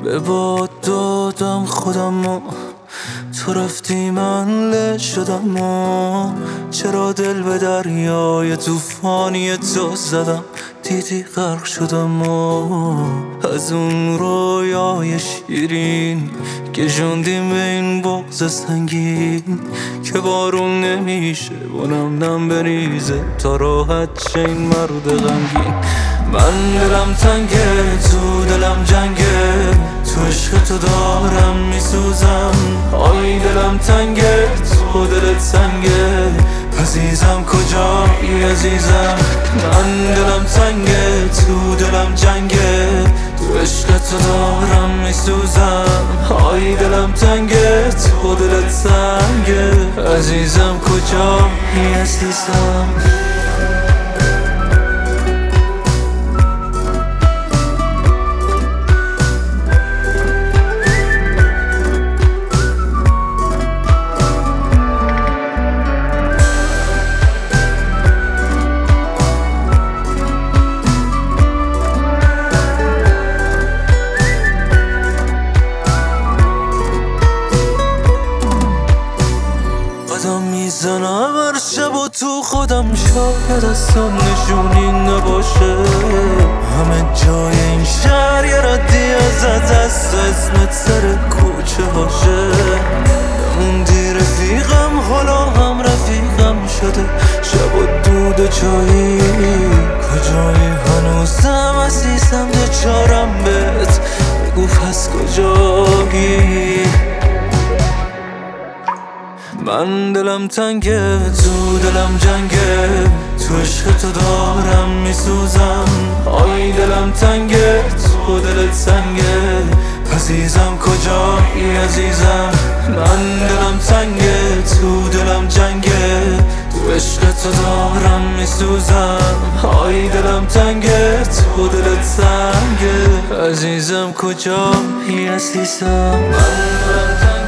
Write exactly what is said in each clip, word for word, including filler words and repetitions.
به باد دادم خودمو، تو رفتی من له شدم و چرا دل به دریای توفانی تو زدم، دیدی غرق شدم و از اون رویای شیرین که جوندیم به این بغض سنگین که بارون نمیشه و نم نم بریزه تا راحت شه این مرد غمگین. من دلم تنگه تو دلم جنگه، تو عشق تو دارم میسوزم. آی دلم تنگه تو دلت سنگه، عزیزم کجایی عزیزم. من دلم تنگه تو دلم جنگه، تو عشق تو دارم میسوزم. آی دلم تنگه تو دلت سنگه، عزیزم کجایی عزیزم. قدم میزنم هر شب و تو خودم، شاید اصلا نشونی نباشه. همه جای این شهر یه ردی ازت هست، اسمت سر کوچه هاشه. نموندی رفیقم حالا هم رفیقم شده، شب و دود و چایی کجایی هنوزم عزیزم دچارم بهت، بگو پس کجایی. من دلم تنگه تو دلم جنگه، تو عشق تو دارم میسوزم. آی دلم تنگه تو دلت سنگه، عزیزم کجایی عزیزم. من دلم تنگه تو دلم جنگه، تو عشق تو دارم میسوزم. آی دلم تنگه تو دلت سنگه، عزیزم کجایی عزیزم. من دلم تنگه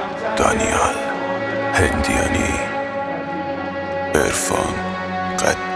دانیال هندیانی، عرفان قد